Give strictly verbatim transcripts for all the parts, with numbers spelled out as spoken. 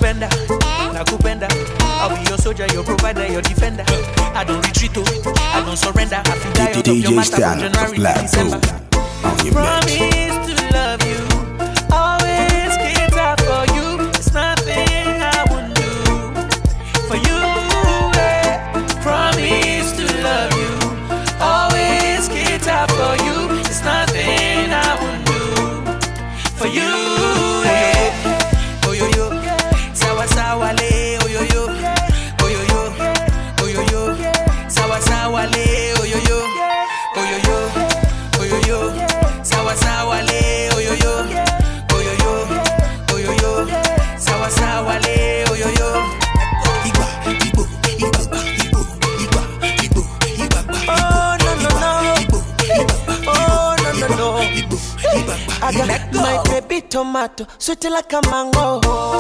nakupenda, nakupenda. I'll be your soldier, your provider, your defender. I don't retreat, oh, I don't surrender. I feel die out of your matter from January to December. Promise to love you, always cater for you. It's nothing I wouldn't do for you. Eh. Promise to love you, always cater for you. It's nothing I wouldn't do for you. Eh. Oh yo yo, sawa sawa le. Oh yo yo, oh yo yo, oh yo yo, sawa sawa le. Oh yo yo, oh yo yo, oh yo yo. Sawa sawa le, oh yo yo, oh yo yo, oh yo yo, sawa sawa le, oh yo yo. Igba, igbo, igba, igbo, igba, igbo, igba, oh no no no, oh no no no, I got my baby tomato, sweet like a mango.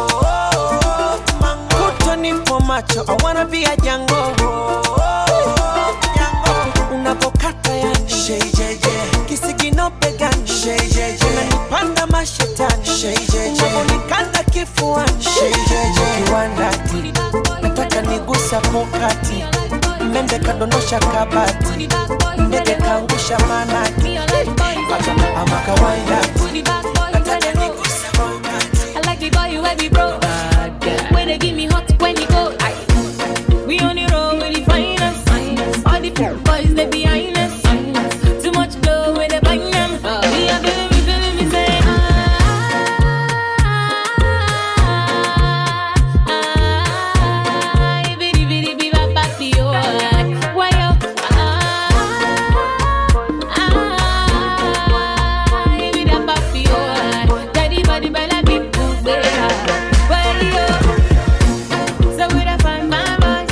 Put on him for macho, I wanna be a Django. Unapokata yani, shey jeje, kisigino pegani, shey jeje, unanipanda mashetani, shey jeje, unaponikanda kifuani, shey jeje, kiwandati, nataka nigusa pokati, mende kadondosha kabati, ndege kaangusha manati, ama kawaindati, nataka nigusa pokati. I like the boy you every bro, when they give me hot when you go. We on the road with the finest, all the boys they behind us. Too much dough when they bang them. We are feeling me, feeling me, say ah ah. Bidi bidi bidi ba ba bi yo. Why yo ah ah. Bidi ba ba bi yo. Daddy body bala bi bu be. Why yo? So we da find my boys.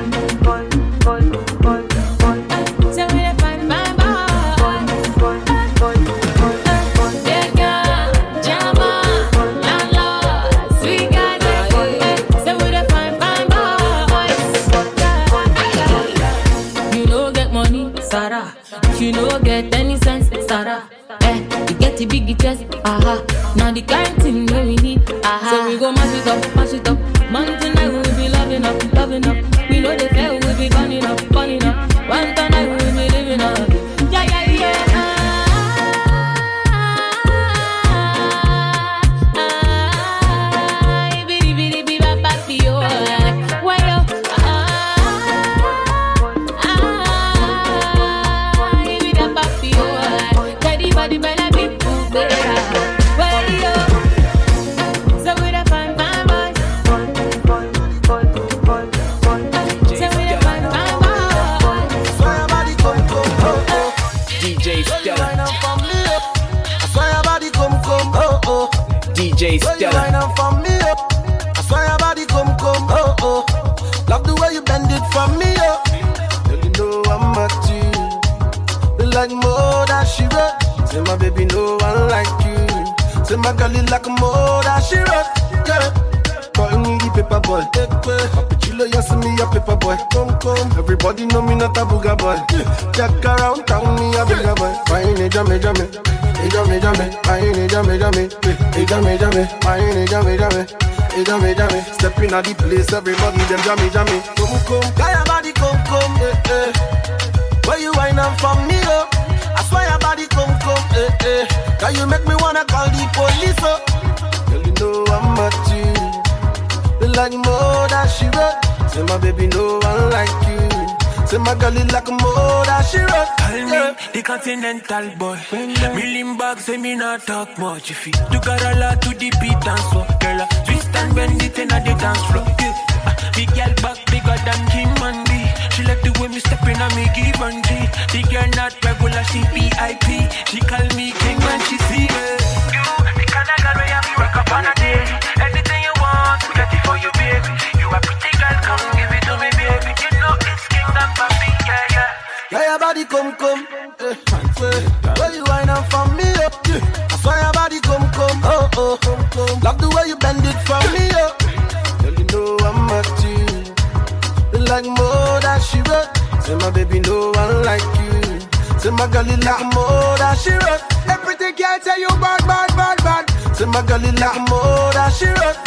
So we da find my boys. Yeah, girl, Jama, landlord, sweet guys. So we da find my boys. You no get money, Sarah. If you no get any sense, Sarah. Eh, you get the big chest, aha. Now the kind thing that we need, aha. So we go mash it up, mash it up. Man tonight we'll be loving up, loving up. We know the fair we'll be burning up, burning up. One tonight we'll be living up. Yeah, yeah, yeah. Ah, bidi bidi bidi ba ba bi yo. Why yo? Ah, ah, bidi ba ba bi yo. Daddy body bella bi bu be. Why yo? So we da find fine boys. So we da find fine boys. So your body come come oh oh. D J So you Stella, wind up for me up. I saw your body come come oh oh. D J So you wind Stella, up for me up. I saw your body come come oh oh. Love the way you bend it for me up. Girl, you know I'm at you. You like more than she wrote. Say my baby, no one like you. Say my girl, you like more than she wrote. Yeah. Call me the paper boy. Chilo, you see me a paper boy. Come, come. Everybody know me not a booger boy. Jack around town, me a bigger boy. Fine, a jammy, jammy. A jammy, jammy. Fine, a jammy, jammy. A jammy, jammy. Fine, a jammy, jammy. A jammy, jammy. Step in at the place, everybody them jammy, jammy. Come, come. Guy, your body come, come. Eh, eh. Where you wine up for me, oh. I swear your body come, come. Eh, eh. Can you make me wanna call the police, oh. Girl, you know I'm at you. You like more than she wrote. Say my baby, no one like you. Say my girl, you like more than she wrote. Call me the continental boy. Million bucks, say me not talk much. If you do got a lot to the beat and so, girl, twist and bend it in at the dance floor. Yeah. Uh, big girl back bigger than Kim and B. She like the way me step in and me give and G. Big girl not regular, she V I P. She call me king when she see me. You, the kind of girl where you be work up on a day. Anything you want, we get it for you, baby. You a pretty girl, come give it to me, baby. You know it's kingdom for me, yeah, yeah. Yeah, your body come, come. Eh, eh. Where you wine up for me, oh. I saw your body come, come. Oh, oh, come, come. Love the way you bend it for me, oh. Girl, you know I'm at you. You like more than she wrote. Say my baby, no one like you. Say my girl, you like more than she wrote. Everything can't tell you bad, bad, bad, bad. Say my girl, you like more than she wrote. Everything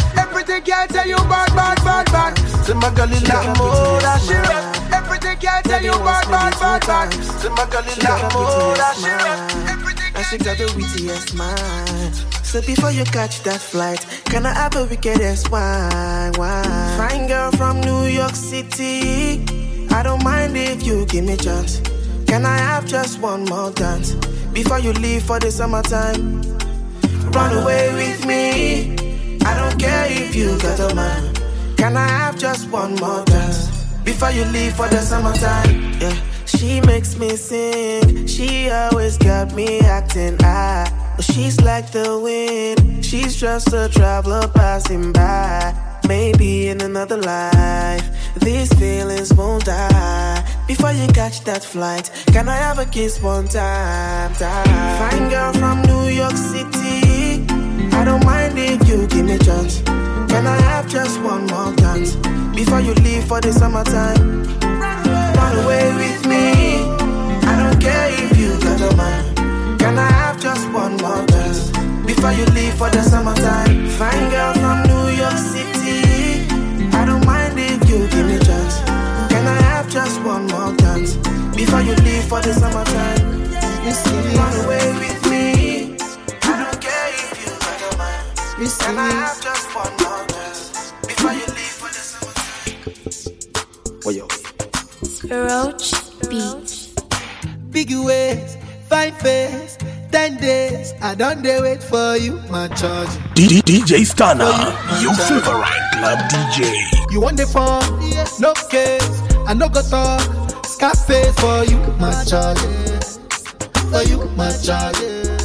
Everything girl tell you bad, bad, bad, bad. Say my girl is like more than she rap. Everything girl tell you bad, bad, bad, bad. Say my girl is like more than she rap. And she got the wittiest mind. So before you catch that flight, can I have a wickedest wine, wine? Fine girl from New York City, I don't mind if you give me a chance. Can I have just one more dance before you leave for the summertime? Run away with me, I don't care if you got a man. Can I have just one more dance before you leave for the summertime? Yeah, she makes me sing, she always got me acting high. But she's like the wind, she's just a traveler passing by. Maybe in another life, these feelings won't die. Before you catch that flight, can I have a kiss one time, time? Fine girl from New York City, I don't mind if you give me a chance. Can I have just one more dance before you leave for the summertime? Run away with me, I don't care if you got a man. Can I have just one more dance before you leave for the summertime? Fine girl from New York City, I don't mind if you give me a chance. Can I have just one more dance before you leave for the summertime? Run away with me, I don't care if you got a man. Can I have just one more dance before you leave for the summertime? Oh, yo. Roach Beat. Big ways, fine face, ten days. I don't dare wait for you, my charge. D J Stunner, your favorite club D J. You want the phone? Yes. No case, I no go talk. Scarface for you, my charge. For you, my charge.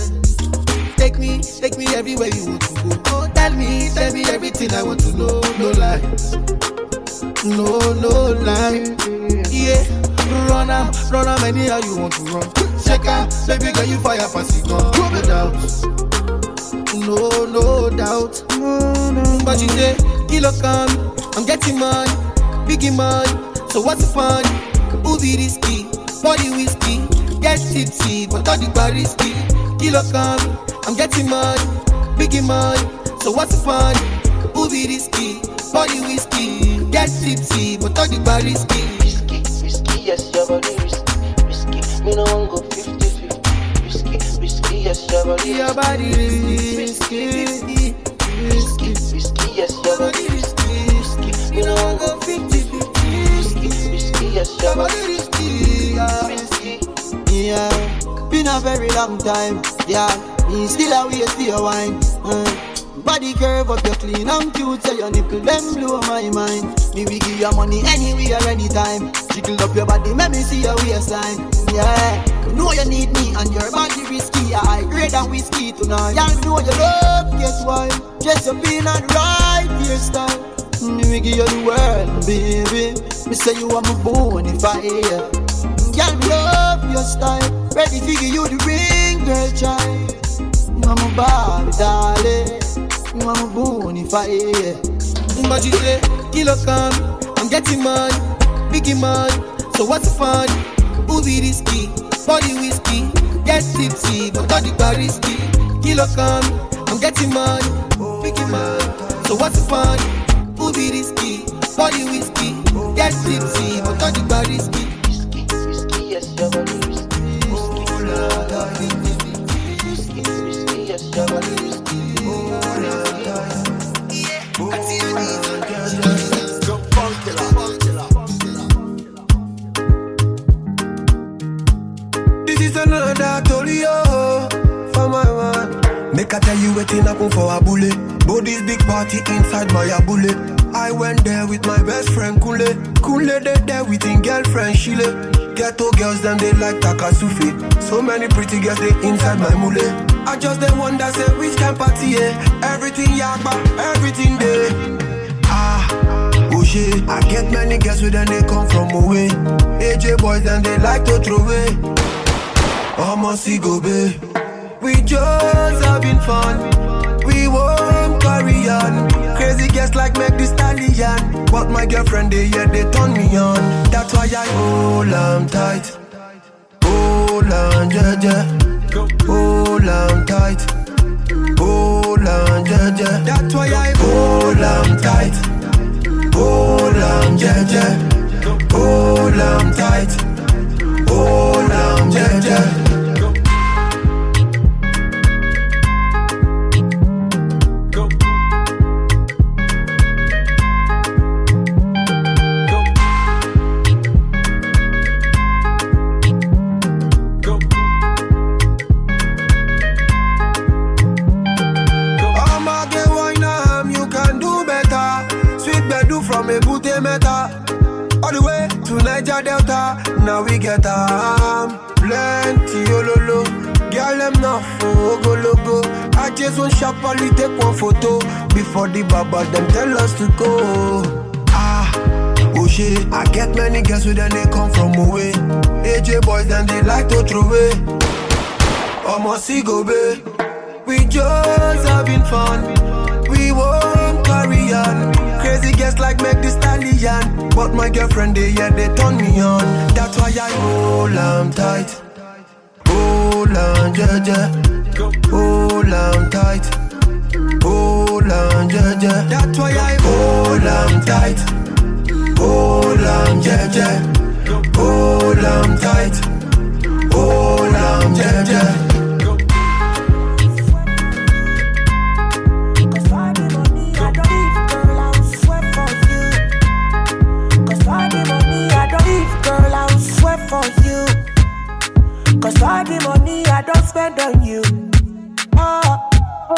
Take me, take me everywhere you want to go. Oh, tell me, tell me everything I want to know. No lies, no, no lie. Yeah, run am, run am anyhow you want to run. Check out, baby girl, you fire fancy gun. No doubt, no, no doubt. But you say, kilo come, I'm getting money, biggie money. So what's the fun? Who be risky? Body whiskey, get tipsy, but all the bar risky. Kilo come, I'm getting money, biggie money. So what's the fun? Who be risky? Body whiskey, get tipsy, but all the bar risky. Yes, your body risky, risky. Me no want go fifty-fifty. Risky, risky, yes, your body Your body risky, risky, risky, risky, yes, your body risky, risky. Me no want go fifty-fifty. Risky, risky, yes, your body risky, risky. Yeah, been a very long time. Yeah, me still a wait for your wine. Uh. Body curve up, you clean and cute, so your nipple them blow my mind. Me we give you money anywhere, anytime. Jiggle up your body, make me see your waistline. Yeah, you know you need me and your body risky. I grade and whiskey tonight. Yeah, you know you love, guess why? Dress up in and right hairstyle. Me we give you the world, baby. Me say you are my bonafide. Yeah, me love your style. Ready to give you the ring, girl child. You are my Barbie, darling. You are my bonafide. But you say, kilo come, I'm getting money, biggie money. So what's the fun? Who be risky? Body whiskey, get tipsy, but all the bar risky. Kilo come, I'm getting money, biggie money. So what's the fun? Who be risky? Body whiskey, get tipsy, but all the bar risky. Risky, risky, yes, your body risky. Risky, risky, risky, yes, your body risky. This is another Tolio for my man. Make I tell you waiting happen for a bullet. But this big party inside my bullet. I went there with my best friend Kule. Kule they there with his girlfriend Shile. Ghetto girls them they like Takasufi. So many pretty girls they inside my mule. I just they wonder say which can party eh? Everything yakba, everything there. Ah, oh shit. I get many girls with them they come from away. A J boys and they like to throw away. Almost see go babe. We just having fun. We won't carry on. Crazy girls like make the stallion. But my girlfriend they yeah they turn me on. That's why I hold on tight. Hold on, yeah, yeah. Hold on tight. Hold on, yeah, yeah. That's why I hold on tight. Hold on, yeah, yeah. Hold on tight. Hold on, yeah, yeah. All the way to Niger Delta, now we get um plenty ololo. Girl, them not for go logo. I just want sharply take one photo before the baba them tell us to go. Ah, oh shit, I get many girls with them they come from away. A J boys then they like to throw away. Almost see go babe. We just having fun. We won't carry on. Crazy guests like make the stallion. But my girlfriend, they yeah, they turn me on. That's why I hold on tight. Hold on, yeah, yeah. Hold on tight. Hold on, yeah, yeah. That's why I hold on tight. Hold on, yeah, yeah. Hold on tight. Hold on, yeah, yeah. For you, cause all the money I don't spend on you. Oh,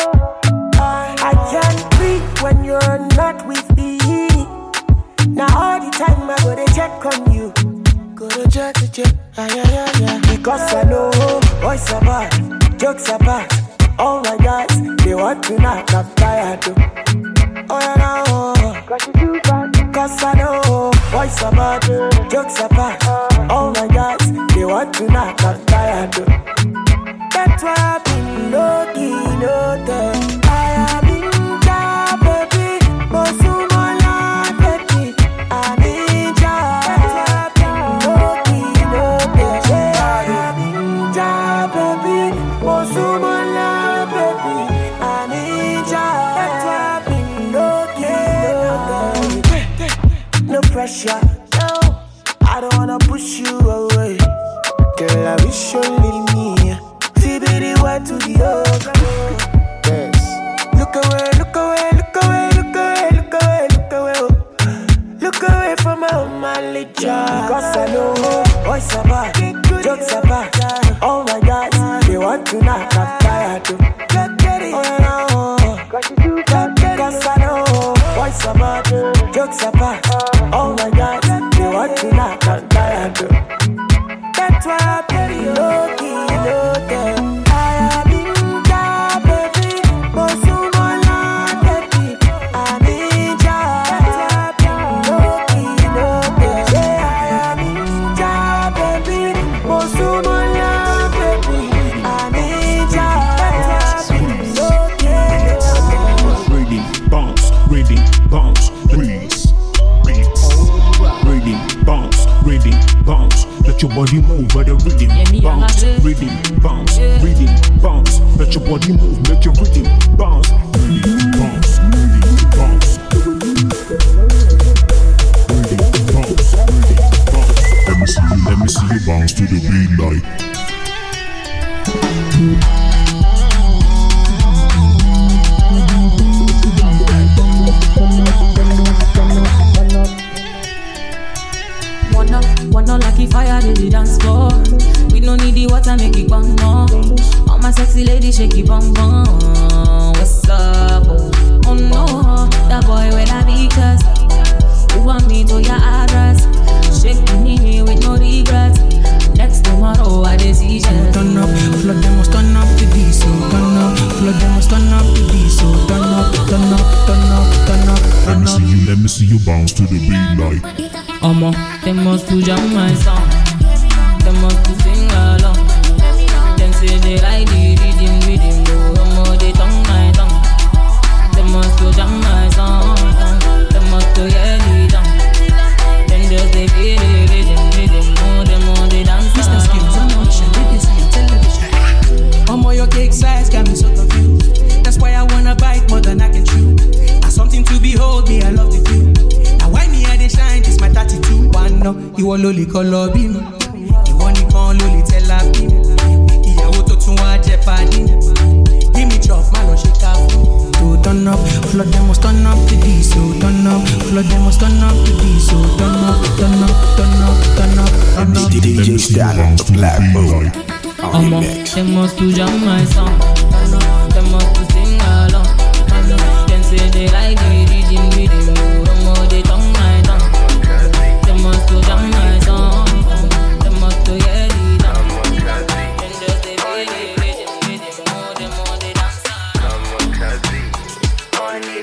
I can't breathe when you're not with me. Now all the time I go to check on you. Go to check, to check, yeah, yeah, yeah. Because I know boys are bad, jokes are bad. Oh my God, they want to knock, I'm tired too. Oh yeah, no, cause you do bad. Cause I know boys are bad, jokes are bad. Oh my God, they want to knock, I'm tired too. That's why I've been low-key, no-tech. I have been down, baby. Mosumola, baby. I'm in job. That's why I've been low-key, no-tech. I have been down, baby. Mosumola, baby. I'm in job. That's why I've been low-key, no-tech. No pressure, no. I don't wanna push you away. Girl, I wish you leave me. See be the way to the other. Yes. Look away, look away, look away, look away, look away, look away. Oh. Look away from my own manly child. Cause I know boys are bad, jokes are bad. Oh my God, they want to knock, I'm tired too. Oh no, cause I know boys are bad, jokes are bad. Oh my God, they want to knock, I'm tired too. That's why I play low-key, low-tech. I have been down, baby. Mosumola, baby. I'm in job. That's why I play low-key, low-tech. Yeah, I have been down, baby. Mosumola, baby. I'm in job. That's why I play low-key. Reading, bounce, reading, bounce, freeze. Reading, bounce, reading, bounce. Let your body move by the rhythm. Bounce, rhythm, bounce, rhythm, bounce. Let your body move, make your rhythm bounce. Rhythm, bounce, rhythm, bounce. Rhythm, bounce, rhythm, bounce. Let me see you, let me see you bounce to the beat like. One up like a fire, they the dance floor. We don't need the water, make it bang more. All my sexy ladies, shake it bang bang. What's up? Oh no, that boy with a because you want me to your address. Shake me with no regrets. Next tomorrow, I decision. Turn up, flood them must turn up the diesel. Turn up, flood them must turn up the diesel. Turn up, turn up, turn up, turn up, turn up. Let me see you, let me see you bounce to the beat like. Omo, they must to jam my song. They must to sing along. Them say they like the rhythm, rhythm. No, omo, they tongue my tongue. They must to jam my song. They must to hear the tongue. Then just they feel the rhythm, rhythm. No, them all they dance Mister Skills on audition, they see on television. Omo, your cake size got me so confused. That's why I wanna buy ìwọ ló lè kọ́ lọ bí mi. Ìwọ nìkan ló lè tẹ́lá bí mi. Ìyàwó tó tún wá jẹ́ padì. Give me chop, má lọ ṣe ká fún. To turn up, flood them must turn up to this. So turn up, flood them must turn up to this. So turn up, turn up, turn up, turn up, turn up. D J Stalin, the Black Bull. I'm on, they must to jam my song. They must to sing along. Can say they like the region with him. No more they tongue my tongue. They must to jam my song. They must to get it down. And just they feel it with him, with him. More they more they dance. Come on, Kazi, on the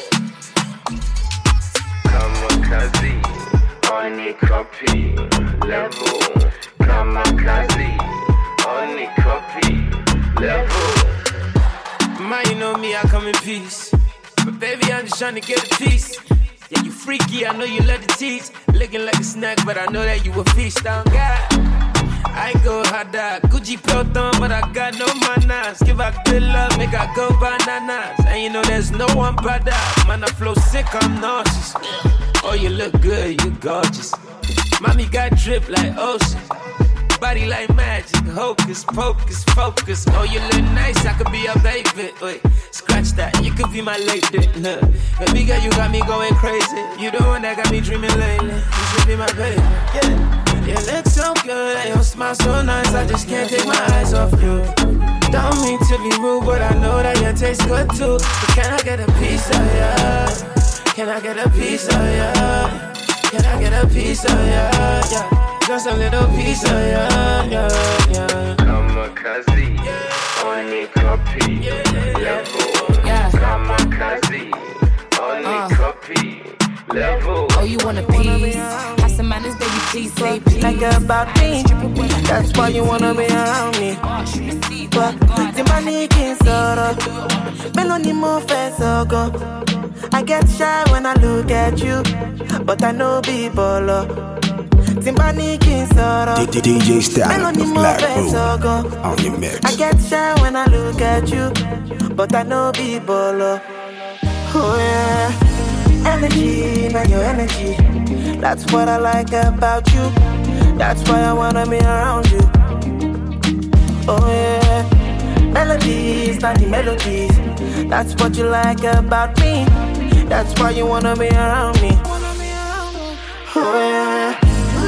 Come on, Kazi, on the copy level. Come on, Kazi, on the copy level. Ma, you know me, I come in peace. But baby, I'm just trying to get a piece. Yeah, you freaky, I know you love the tease. Looking like a snack, but I know that you a feast on God. I go harder, Gucci Pelton, but I got no manners. Give her good love, make her go bananas. And you know there's no one better. Man, I flow sick, I'm nauseous. Oh, you look good, you gorgeous. Mommy got drip like ocean. Body like magic, hocus pocus, focus. Oh, you look nice, I could be your baby. Wait, scratch that, you could be my lady. Look, baby girl, you got me going crazy. You the one that got me dreaming lately. You should be my baby. Yeah, you look so good, and your smile so nice. I just can't take my eyes off you. Don't mean to be rude, but I know that you taste good too. But can I get a piece of ya? Can I get a piece of ya? Can I get a piece of ya? Yeah. Just a little piece of ya, yeah, yeah. Come on, Kazi, on the copy level. Come on, Kazi, on the copy level. Oh, you want a piece? Have some manners, baby, please say please. Like about me, that's why you wanna be around me. But the money can't sorrow. Melody more fast, so go. I get shy when I look at you, but I know people. D J Stalin, the Black Bull, on your mix. I get shy when I look at you, but I know people. Oh yeah, energy, man, your energy. That's what I like about you. That's why I wanna be around you. Oh yeah, melodies, not the melodies. That's what you like about me. That's why you wanna be around me. Oh yeah.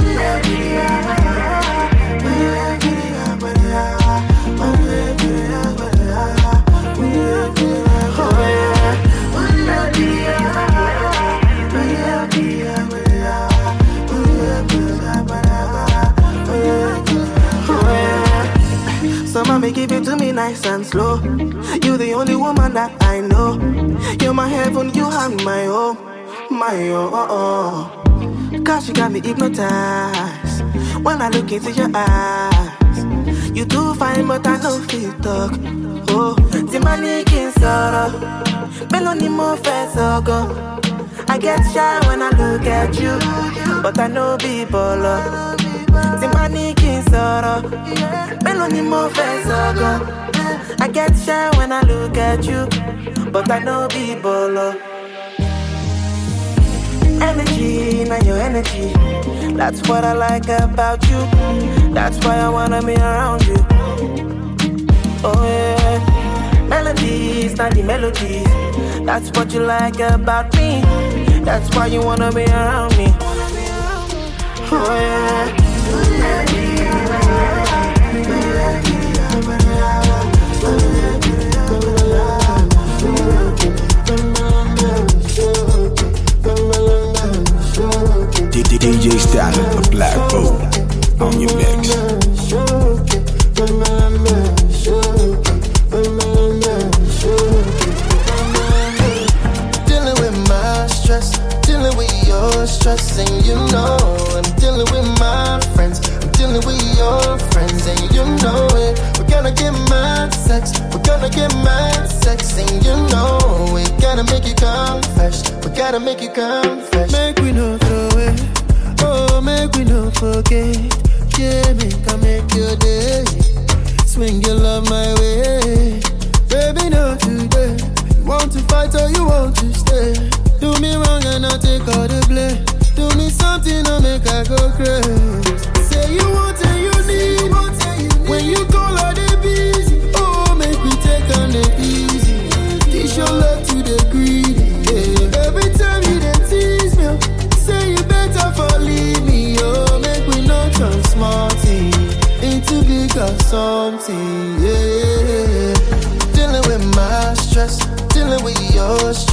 So mommy, give it to me nice and slow. You're the only woman that I know. You're my heaven, you are my home, my oh, oh, oh. Cause you got me hypnotized when I look into your eyes. You do fine, but I know feel talk. Oh, the money can sorrow. Melody more fast, so go. I get shy when I look at you, but I know people. The money can sorrow. Melody more fast, so go. I get shy when I look at you, but I know people. Energy, not your energy. That's what I like about you. That's why I wanna be around you. Oh yeah, melodies, not the melodies. That's what you like about me. That's why you wanna be around me. Oh yeah. D J Stalin, the Black Bull, on your mix. Dealing with my stress, dealing with your stress, and you know I'm dealing with my friends. I'm dealing with your friends, and you know it. We're gonna get mad sex, we're gonna get mad sex, and you know we gotta make you come fresh. We gotta make you come fresh. Make we no throw it. Oh, make we no forget. Yeah, make I make your day. Swing your love my way. Baby, not today. You want to fight or you want to stay? Do me wrong and I'll take all the blame. Do me something I'll make I go crazy.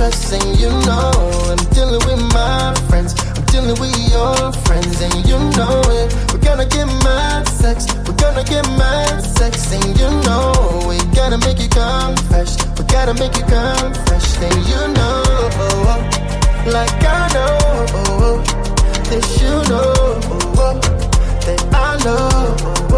stress, and you know I'm dealing with my friends. I'm dealing with your friends, and you know it. We're gonna get mad sex. We're gonna get mad sex, and you know we gotta make you come fresh. We gotta make you come fresh, and you know, like I know, that you know, that I know.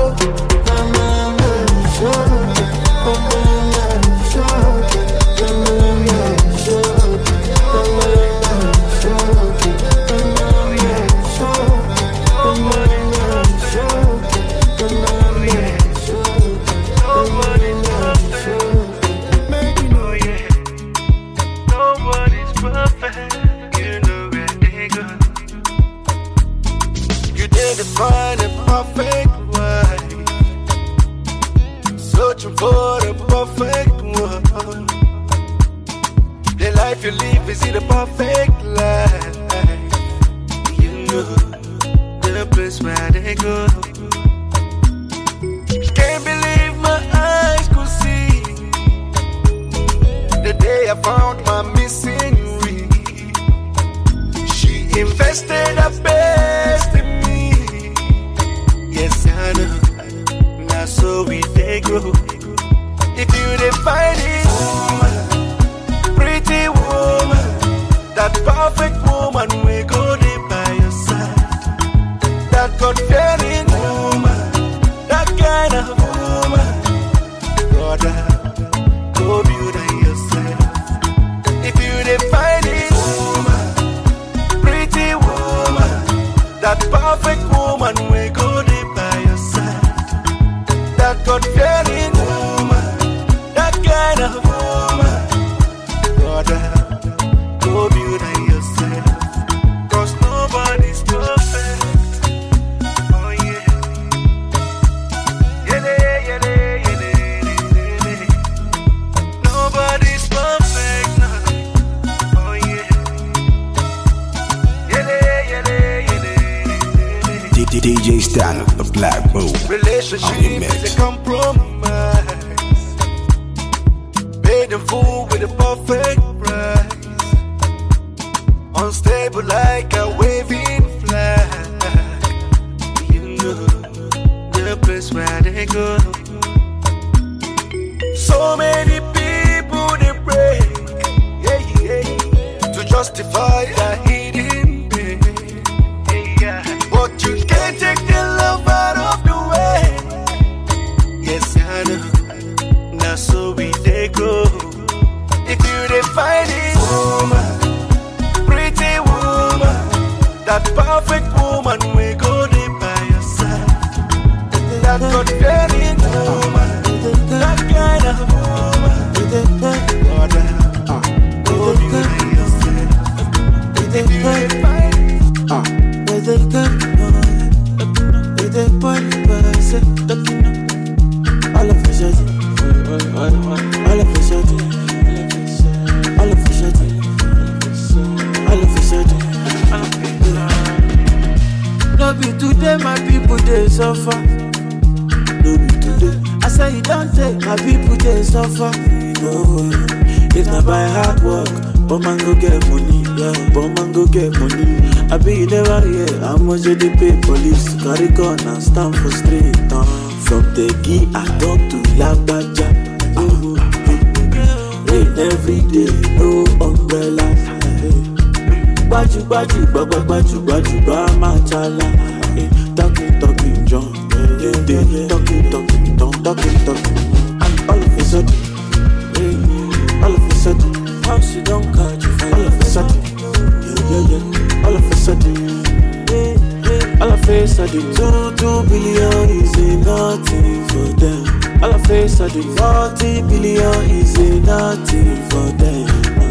Find a perfect wife, searching for the perfect one. The life you live is the perfect life. You know the place where they go. Can't believe my eyes could see the day I found my missing ring. She invested her best in me. Yes, I know. Now so we they grow. If you define it, woman, pretty woman, that perfect woman we go there by your side. That God-fearing woman, that kind of woman, brother, go build it yourself. If you define it, woman, pretty woman, that perfect woman we go there. That God-fearing woman, that kind of woman, brother, go build it yourself. Cause nobody's perfect. Oh yeah. Yeah, yeah, yeah, yeah, yeah. Nobody's perfect now. Oh yeah. Yeah, yeah, yeah, yeah. D J Stan, the Black Bull. Relationship is a compromise. Paid in full with a perfect price. Unstable like a waving flag. You know the place where they go. So many people they break, yeah, yeah, to justify their hidden pain. Yeah, but you can't take the love out of the way. Yes, I know. Now so we they go. If you define it, woman, pretty woman, that perfect woman we go there by your side. That God-fearing woman, that kind of woman, brother, go build it yourself. If you define it, uh. They come on, they point by all of a sudden, all of a sudden, all of a sudden, all of a sudden. No be today, my people they suffer. No be today. I say you don't take my people they suffer. No, if not by hard work, but man go get money. Yeah, but man go get money. I be you never hear how much they pay police to carry gun and stand for street. Uh. From the key I talk to Lagbaja. Uh. Rain every day, no umbrella. Baju baju baju baju baju baju machala. Talking talking John, talking talking talking talking talking. And all of a sudden, all of a sudden, house you don't catch you. All of a sudden, yeah yeah yeah. All of a sudden, all of a sudden, two two billion is a nothing for them. All of a sudden, forty billion is a nothing for them.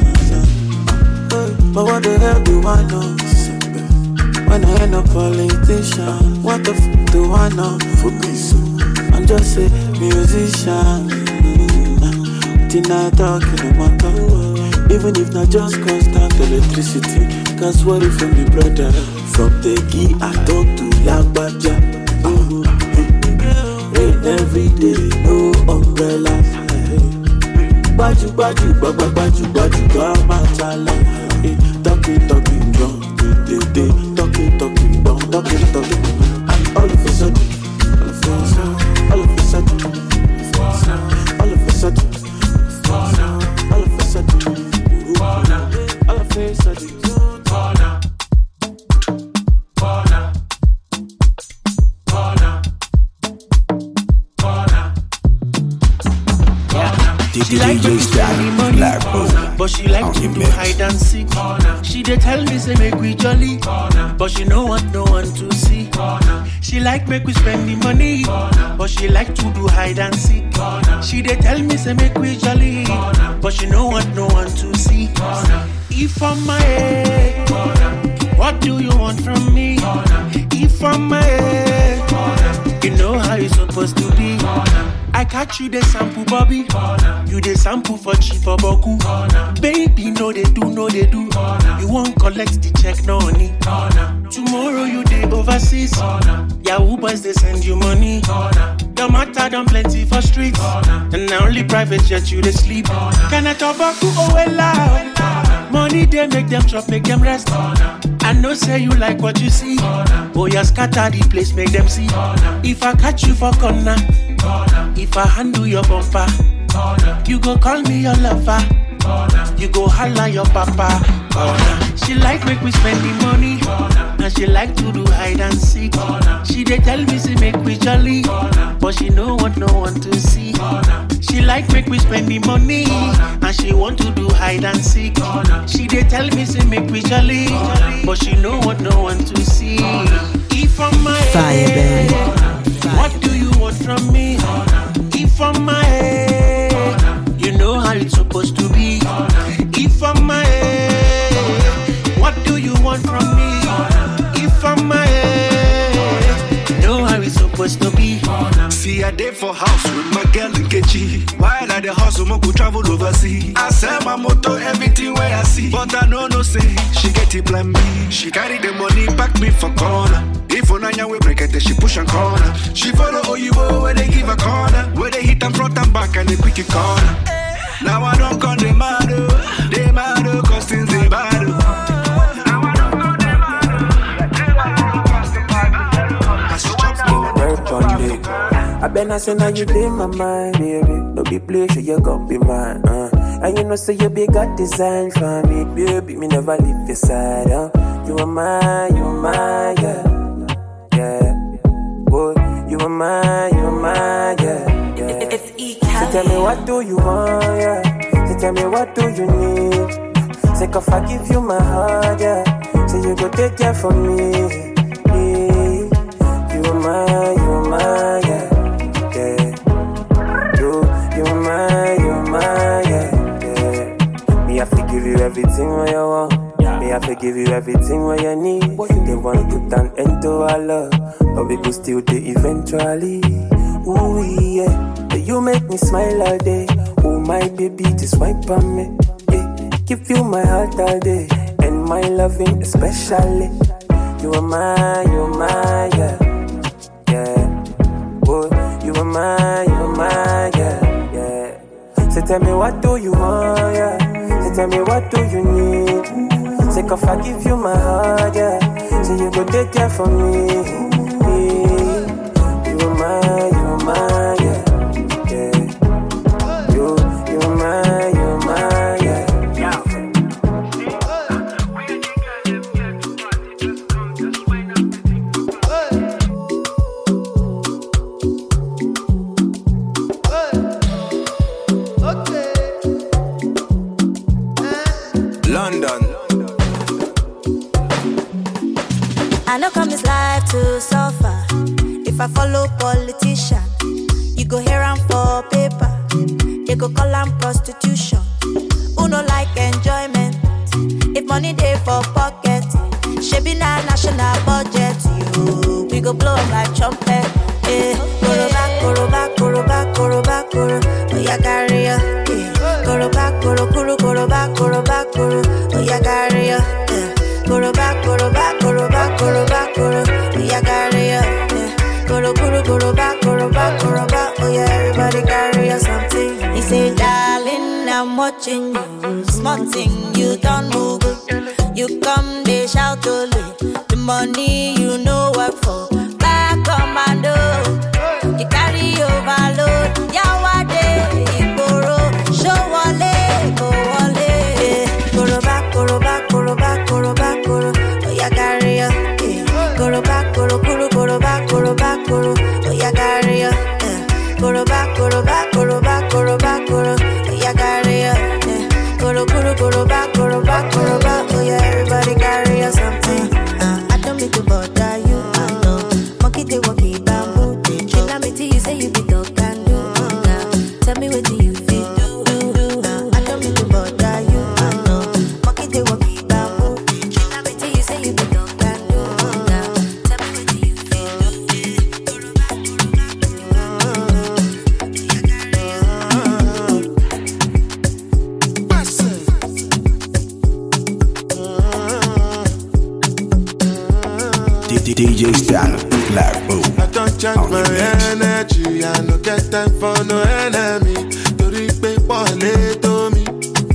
But what the hell do I know? When I ain't a politician, what the f do I know? For me, so I'm just a musician. Till I talking no matter. Even if not just constant electricity. Cause what if from the brother? From the key I talk to Lagbaja. Rain every day, no umbrella. baju baju baju baju baju baju machala. Talking talking drum, de de talking talking drum, talking talking. And all of a sudden, all of a sudden, all of a sudden, all of a sudden, all of a sudden, all of a sudden. She like to spend money, but she like to do hide and seek. She dey tell me say make we jolly, but she no want no one to see. She like make we spend the money, but she like to do hide and seek. She dey tell me say make we jolly, but she no want no one to see. If I'm my head, what do you want from me? If I'm my head, you know how it's supposed to be. I catch you the sample, Bobby. You the sample for cheap for Boku. Baby, no they do, no they do. You won't collect the check, no honey. Tomorrow you day overseas. Yahoo boys they send you money. Your matter done plenty for streets. And now only private jet you they sleep. Can I talk about oh well loud? Money they make them chop, make them rest. I know say you like what you see. Oh yeah, scatter the place, make them see. If I catch you for corner, if I handle your bumper, you go call me your lover. You go holla your papa. She like make we spend the money, and she like to do hide and seek. She dey tell me say make we jolly, but she no want no one to see. She like make we spend the money, and she want to do hide and seek. She dey tell me say make we jolly, but she no want no one to see. If I'm my head, what do you want from me? If I'm my head, you know how it's supposed to be. If I'm my head, what do you want from me? If I'm my head, you know how it's supposed to be. See a day for house with my girl in Kechi. While at the house, we could travel overseas. I sell my motor, everything where I see. But I know no say, she get it plan B. She carry the money, back me for corner. If Onanya we break it, she push and corner. She follow Oyibo where they give a corner. Where they hit them front and back and they quick it corner. Now I don't call them mad, they mad, cause things they bad. I been a say now you in my mind, baby. No be play, so you gon' be mine, uh. And you know say you be got design for me, baby. Me never leave your side, uh. You are mine, you are mine, yeah, yeah. Boy, you are mine, you are mine, yeah, yeah. It's E. So tell me what do you want, yeah. So tell me what do you need. Say if I give you my heart, yeah. Say you go take care for me, yeah. You are mine, you are mine, yeah. Me, I forgive you everything what you want. Me, I forgive you everything what you need. They want to turn into our love, but we could still do eventually. Ooh, yeah. You make me smile all day. Oh, my baby, just wipe on me. Yeah. Give you my heart all day, and my loving especially. You are mine, you are mine, yeah. Yeah. Boy, you are mine, you are mine, yeah. Yeah. So tell me what do you want, yeah. Tell me what do you need. Say if I give you my heart, yeah. So you go take care for me, yeah. You are mine, you are mine, yeah, yeah. You, you are mine, you are mine, yeah. I know come this life to suffer. If I follow politician, you go hear am for paper. They go call am prostitution. Who no like enjoyment? If money dey for pocket, shebi na national budget. You, we go blow up like trumpet. Eh, koroba, koroba, koroba, koroba, koro. Oh yeah, carry ya. Eh, koroba, koro, koro, koroba, koroba, koro. Oh yeah, carry ya. Koroba, koroba, koroba, koroba, koro. We are carry up, yeah. Koro, koro, koroba, koroba, koroba. Oh yeah, everybody carry us something. He say, darling, watching you. Small thing, you don't move. You come, they shout only. The money you know work for. Back commando, you carry overload. Yawade, Igboro, show wale, go wale. Goro back, goro back, goro back, goro back, goro. Oh, ya carry ya. Goro back, goro, goro, goro back, goro back, goro. Oh, ya carry ya. Goro back, goro back, goro back, goro back, goro. Oh, ya carry ya. Goro, goro, goro back, goro back, goro back. Oh, yeah, everybody carry ya something. Uh, I don't mean to bother you, I know. Monkey they walk it bamboo. She got me till you say you be dog can do. Uh, tell me what do you feel do, do, do. Uh, I don't mean to bother you, I know. Monkey they walk it bamboo. She got me till you say you be dog can do. Uh, tell me what do you feel do, do. D J Stan, Black Boom. I don't charge my energy, I no get time for no enemy. Tori pe pole to me.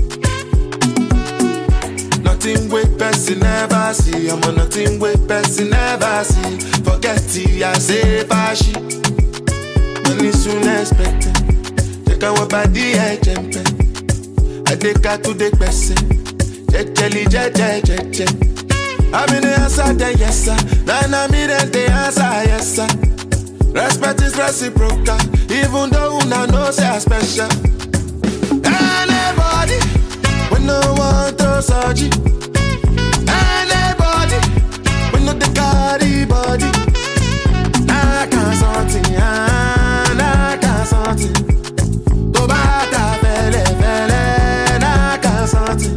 Nothing with person never see, I'm on nothing with person never see. Forget it, I say bashi. Money soon expected. Take our body, I jump. I take her to the person. Jelly, jelly, jelly, jelly. I'm in the answer, then yes sir. Then I'm in the answer, yes sir. Respect is reciprocal, even though una know say I'm special. Anybody, when no one throws surgery. Anybody, when no the carry body. I can't something, I can't something. To bata fele fele, I can't something.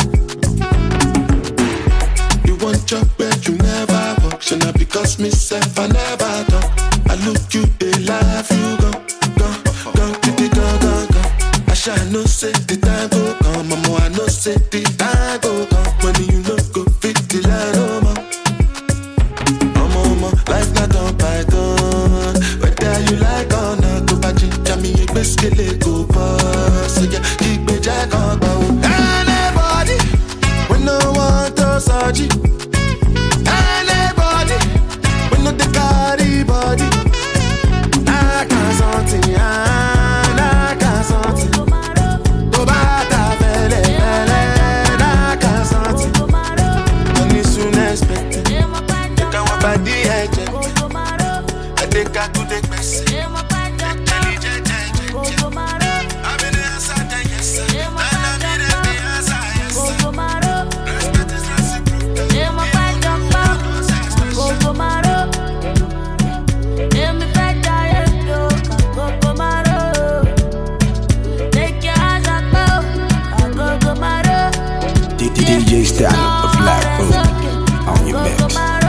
Chop but you never walk. Should not because myself I never talk. I look you, they laugh, you go, go, go, go, go, go, go. I shall no say the time go come, mama. I no say the time go come. When you know go fit the line, oh mama. Oh mama, life not done by done. Whether you like or not, go back to me, you best get it go pass. So yeah, keep me jack on go. Anybody, when no one throws surgery. Body, I can't something, I can't something. Go back to Vele, Vele, I can't something. Money soon expected. Take our body, I check. I take her to the best. I'm in the answer, yes sir. And I'm in the answer, yes sir. Respect is reciprocal. D J Stan, the Black Boom, on your mix.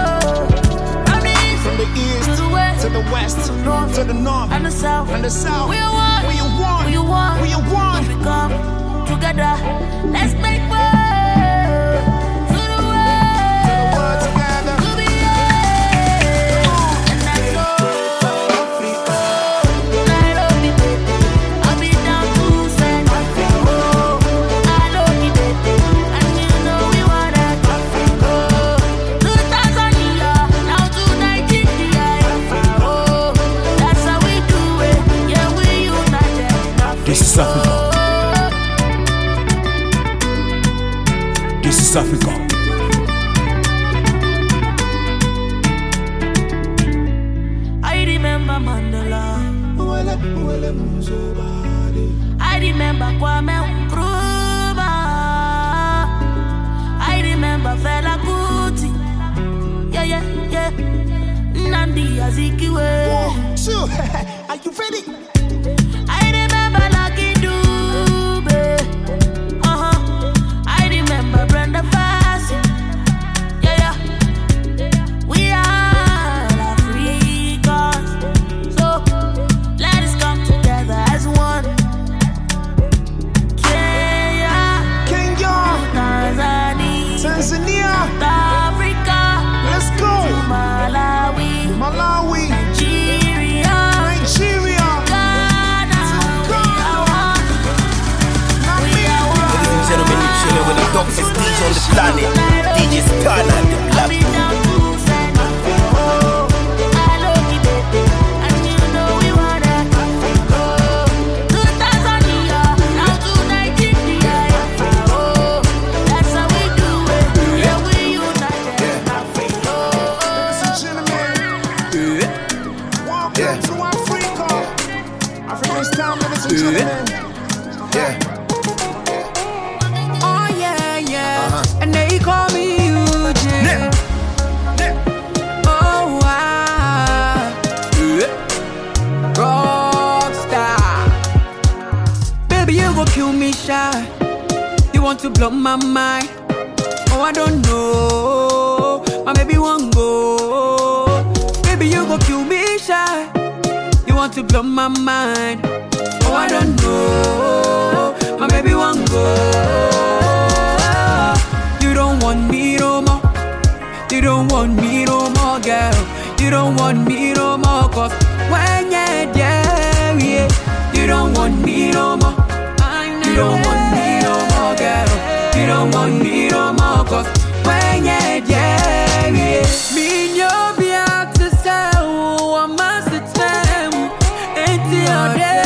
From the east to the west, to the west, to the north, to the north, and the south, and the south. We are one, we are one, we are one, we are one. We come together. Let's make one. To the world, to the world together. To be young, and I know Africa. Nairobi, baby, I'll be down to San Africa. I love you, baby, and you know we want Africa. To Tanzania, now to Nigeria. Oh, that's how we do it. Yeah, we united. This is Africa. This is Africa. I remember Mandela. I remember Kwame Nkrumah. I remember Fela Kuti. Yeah, yeah, yeah. Nnamdi Azikiwe. One, two. Are you ready? I remember Lucky Dube. Uh-huh. I remember Brenda Fassie. Yeah, yeah. We are Africans. So let us come together as one. Kenya, Kenya, Tanzania, Tanzania, South Africa. Let's go. Malawi, Malawi, Nigeria, Nigeria, Ghana. on the planet. D J Stana, the Black Book. Yeah. Oh yeah, yeah. Uh-huh. And they call me Eugene. Yeah. Yeah. Oh wow. Yeah. Rockstar. Baby, you gon' kill me shy. You want to blow my mind? Oh, I don't know. My baby won't go. Baby, you gon' kill me shy. You want to blow my mind? Oh, I don't know. My baby won't go. You don't want me no more. You don't want me no more, girl. You don't want me no more, cause when you're there, yeah. You don't want me no more. You don't want me no more, girl. You don't want me no more, cause when you're there, yeah. Me and you'll be out to sell. I must attend. It's your day.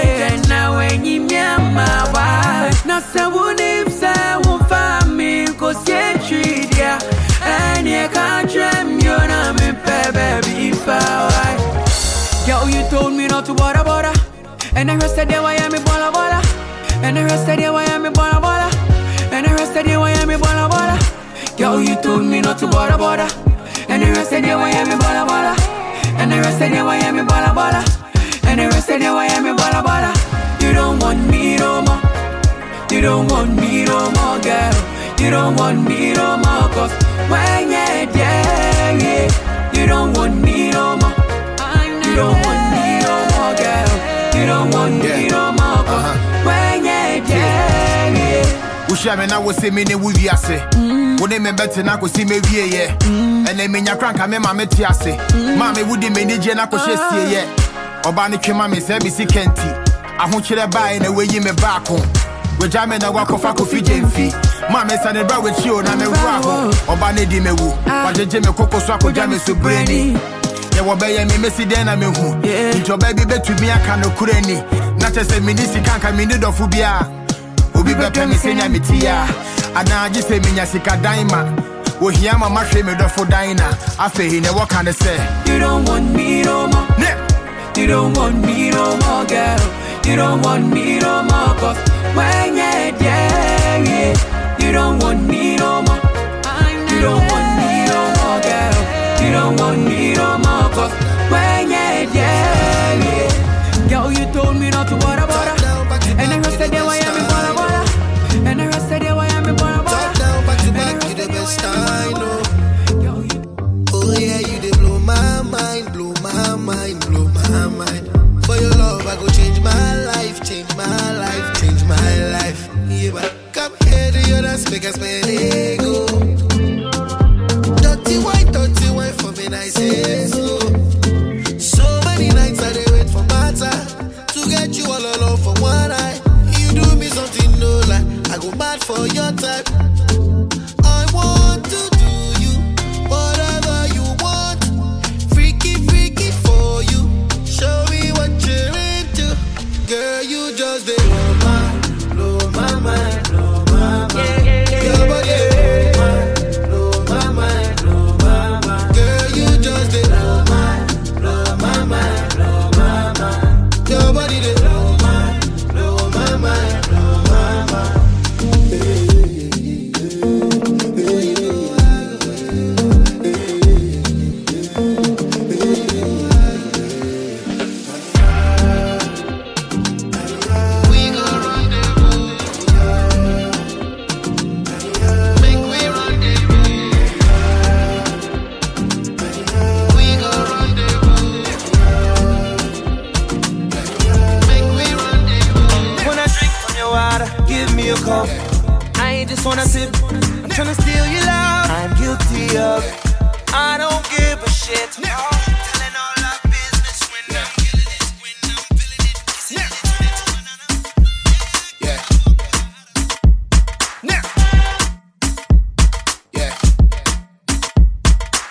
Now say won't him say won't find me cause you treat ya and you can't dream you know me baby far. Girl, you told me not to bother bother and the rest of the way I'm bola bola and the rest of the way I'm bola bola and the rest of the way I'm bola bola. Girl, you told me not to bother bother and the rest of the way I'm bola bola and the rest of the way I'm bola bola and the rest of the way I'm bola bola. You don't want me no more. You don't want me no more, girl. You don't want me no more, cause when you're there, yeah. You don't want me no more. You don't want me no more, girl. You don't want me no more, cause when you're there, yeah. Ushame na wo se me ne wo wiase. Wo ne me bete na ko si me wie ye. Ene me nya kranka me ma me ti ase. Ma me wudi me ni je na ko hyesie ye. Oba ne twema me se bi si kenti. Ahokyere bae na weyi me baako. We jame na wakofa kofi jemfi. Ma me sane bra we chio na me raho. Oba ne di me wu. Wa jeje me koko so akoja me so breni. Ye wo be ye me mesi den na me hu. Nti oba bi betumi aka no kurani. Na chese me ni sika nka me ni dofu bia. Obi be pe me senya me tia. Ana agi se me nya sika daima. Wo hia ma ma hwe me dofu daina. Afe hi ne wo kan say. You don't want me no more. You don't want me no more, girl. You don't want me no more, cause when you're there, yeah. You don't want me no more. You don't want me no more, girl. You don't want me no more, cause when you're there, yeah. Girl, you told me not to bother, bother. And the rest of the way I'm in bother, bother. And the rest of the way I'm in bother, bother. Down, back to back, you the best I know. Oh yeah, you did blow my mind, blow my mind, blow my mind. For your love, I go change my life, change my life, change my life. Yeah, but come here to your dance, make us spend ego. Dirty white, dirty white for me, I say so. So many nights I they wait for my time to get you all alone for one night. You do me something no like I go mad for your type. I want to do you whatever you want, freaky, freaky for you. Show me what you're into, girl. You just blow my, blow my mind, blow my mind. Yeah, yeah, yeah, your body, yeah.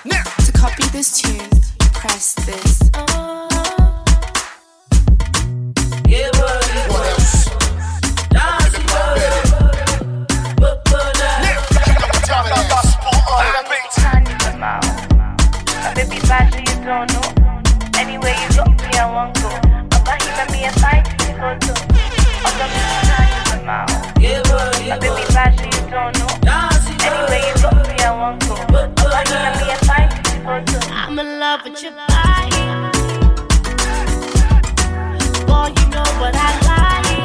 To copy this tune, press this. Yeah, what else? Baby, bad, so you don't know. Anyway, you got me, I won't go. About him and me a fight, you go to. I'm gonna be my baby, bad, so you don't know. Anyway, you got me, I won't go. About him and me a fight, you go to. I'm in love with your body. Boy, you know what I like.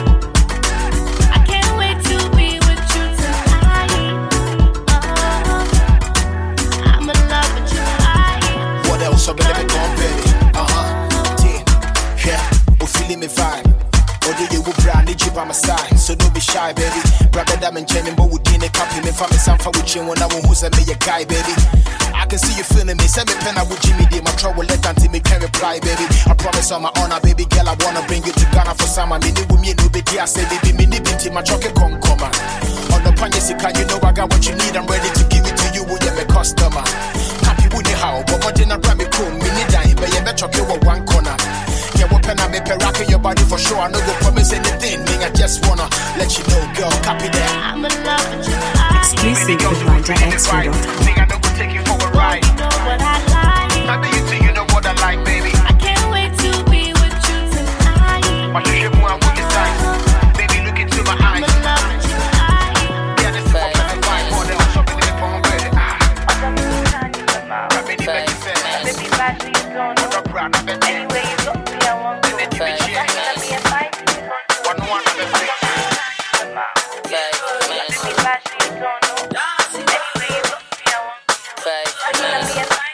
I can't wait to be with you tonight. Oh, I'm in love with your body. What else? I'm gonna be gone, baby. Uh huh. Yeah, yeah. Oh, feeling me vibe. Oh, do you will brand need you by my side? So don't be shy, baby. Brother, that man, Jenny, but we didn't copy me from me. Some for with you when I won't who's a me a guy, baby. I can see you feeling me. Send me pen, I would Jimmy D. My trouble, let until me can reply, baby. I promise on my honor, baby girl, I wanna bring you to Ghana for summer. Me need with me, no baby. I say, baby, me need binti, my truck come come on the pan, yes, you know I got what you need. I'm ready to give it to you. Will you be customer? Happy with the how, but what did I grab me cool? Me need dying, but you better kill one corner. Yeah, what pen I make a rock in your body for sure. I no go promise anything, me. I just wanna let you know, girl, copy that. I'm in love with you. Exclusive with Manja Extra dot com. Think I know we'll take you for a ride. You know what I like. How do you think you know what I like, baby? I can't wait to be with you tonight. Watch you shape one with your size. Baby, look into my eyes. I'm in love with you. Yeah, this is what I'm fine for. They'll shop in the phone, baby. Baby, bad, so you don't know. Anyway, you got me, I won't go. About him and me a fight, you go to. One one of them. Baby, bad, so you don't know. Anyway, you got me, I won't go. About him and me a fight.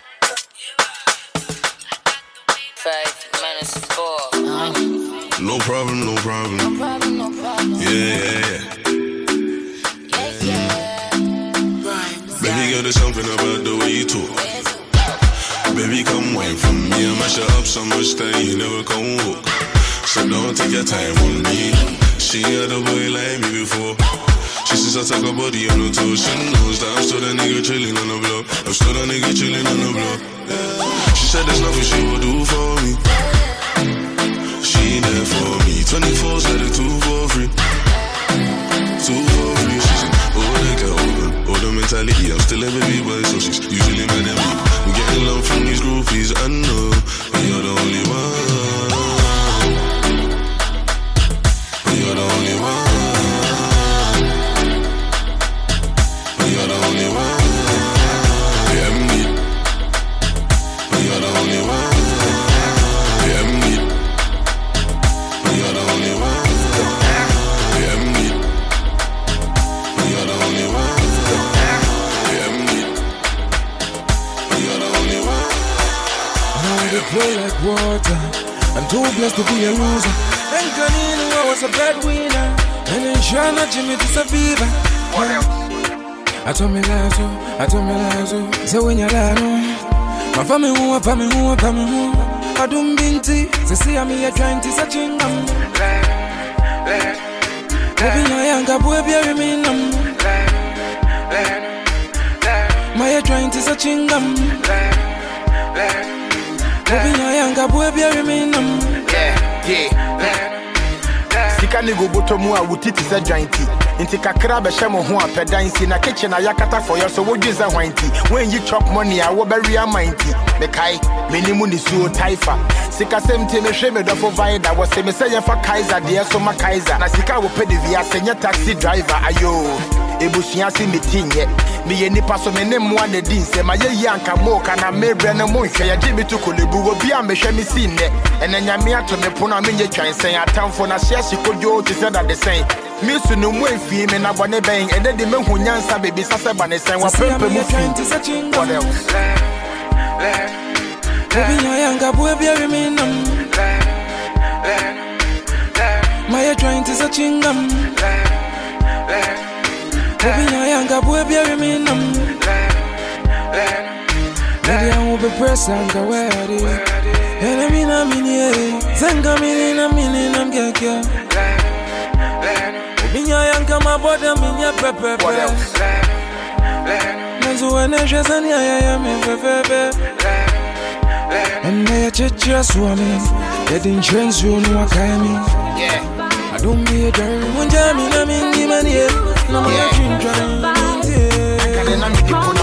No problem, no problem. No problem, no problem. Yeah, yeah, yeah. Baby girl, there's something about the way you talk. Baby, come wine for me. I mash it up so much that you never come walk. So don't take your time on me. She had a boy like me before. She says I take her body on the toes. She knows that I'm still that nigga chilling on the block. I'm still that nigga chilling on the block. Yeah. She said there's nothing she will do for me. She there for me. twenty-four said it two for free. Two for free. She's an older girl, older mentality. I'm still a baby boy, so she's usually mad at me. I'm getting love from these groupies, I know. But you're the only one. But you're the only one. But you're the only one. Yeah, me. But you're the only one. Yeah, me. But you're the only one. Yeah, me. But you're the only one. Yeah, me. But you're the only one. Now they play like water. I'm too blessed to be a loser. And Canino, I was a breadwinner. And then Shana Jimmy to Saviva. What else? I told me lazo, I told me lazo. So when you're there, my family who, my family who, my family who. I don't binti. So see I'm here trying to search him. Baby, my younger boy, bury me num. My trying to search him. Baby, my younger boy, bury me num. Yeah, yeah. Sika ni go bottom mu a wutiti se jointi. Inti kakra be hye mo ho apedansi na kitchen na yakata for you so wodweza hwanti. When you chop money a wo bury amanti. Me kai, me ni mu ni suo taifa. Sika semti me hwe me do for vida. Wo se me se ye fa Kaiser de so ma Kaiser. Na sika wo pedi via senye taxi driver ayo. Ebusua si metinye. Me ye nipa so me ne mo na din se ma ye yanka mo kana mebre na mo hwe ya gimi to kolebu wo bia me hwe me sinne. Enanya me ato me pona me nye twan sen atamfo na hye hye kojo ti se da de sen. Me su no mo afie me na bone ben e de de me hu nyansa baby sase ba ne sen wa pepe mu fi. What else? Baby, my younger boy, bury me num. My trying to search him. Baby, my younger boy, bury me num. Baby, I will be present, go where it is. And I mean, I'm in here. Zenga me in a minute, I'm getting. Baby, my younger, my body, I'm in your pepper. What else? so and I just and I am and they chicha swimming. Getting chance you know what I mean. Yeah. I don't be a girl. One time in a mingy man, yeah. No more dream trying. Yeah.